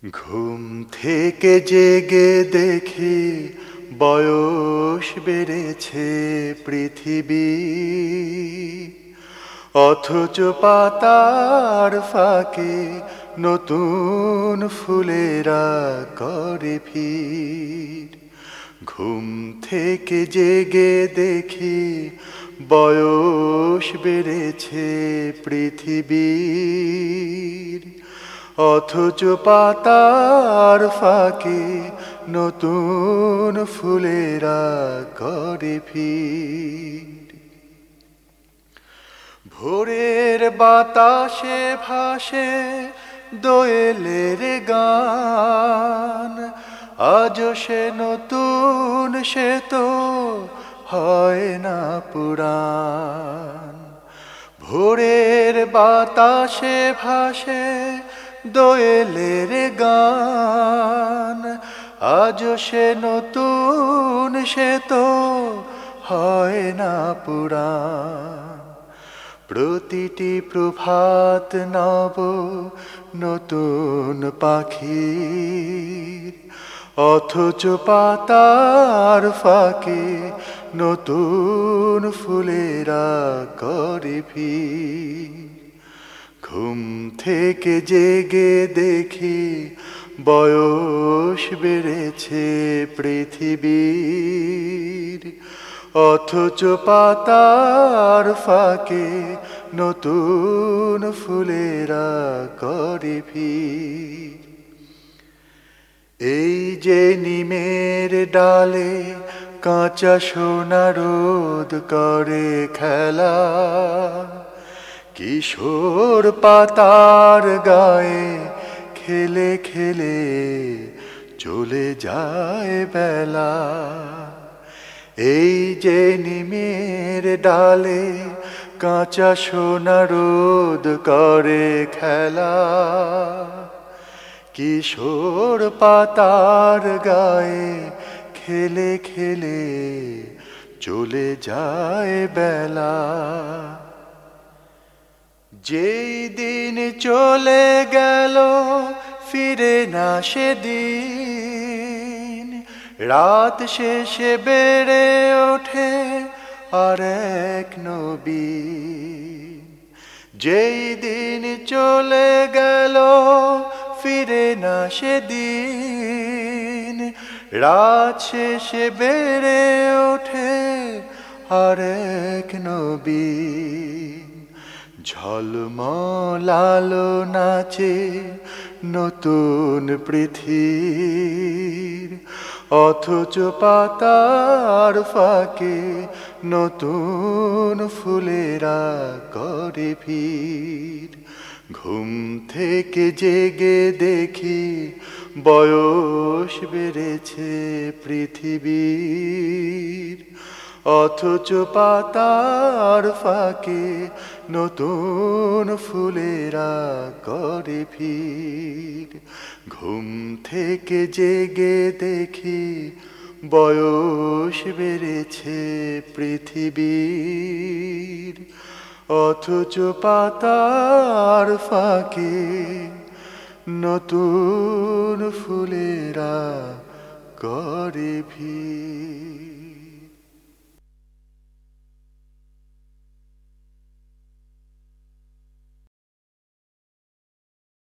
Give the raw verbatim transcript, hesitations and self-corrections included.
ঘুম থেকে জেগে দেখি বয়স বেড়েছে পৃথিবী, অথচ পাতার ফাঁকে নতুন ফুলেরা করে ভিড়। ঘুম থেকে জেগে দেখি বয়স বেড়েছে পৃথিবীর, অথচ পাতার ফাঁকে নতুন ফুলেরা করে ভিড়। ভোরের বাতাসে ভাসে দোয়েলের গান, আজ সে নতুন, সে তো হয় না পুরান। ভোরের বাতাসে ভাসে দোয়েলের গান, আজ সে নতুন, সে তো হয় না পুরান। প্রতিটি প্রভাত নব নতুন পাখির, অথচ পাতার ফাঁকে নতুন ফুলেরা করে ভিড়। ঘুম থেকে জেগে দেখি বয়স বেড়েছে পৃথিবীর, অথচ পাতার ফাঁকে নতুন ফুলেরা করে ভিড়। এই যে নিমের ডালে কাঁচা সোনা রোদ করে খেলা, কিশোর পাতার গায়ে খেলে খেলে চলে যায় বেলা। এই যে নিমের ডালে কাঁচা সোনা রোদ করে খেলা, কিশোর পাতার গায়ে খেলে খেলে চলে যায় বেলা। যেই দিন চলে গেল ফিরে না সেদিন, রাত শেষে বেড়ে ওঠে আর এক নবীন। যেই দিন চলে গেল ফিরে না সেদিন, রাত শেষে বেড়ে ওঠে আর এক নবীন। ঝলমলালো নাচে নতুন পৃথিবীর, অথচ পাতার ফাঁকে নতুন ফুলেরা করে ভিড়। ঘুম থেকে জেগে দেখি বয়স বেড়েছে পৃথিবীর, অথচ পাতার ফাঁকে নতুন ফুলেরা করে ভিড়। ঘুম থেকে জেগে দেখি বয়স বেড়েছে পৃথিবীর, অথচ পাতার ফাঁকে নতুন ফুলেরা করে ভিড়।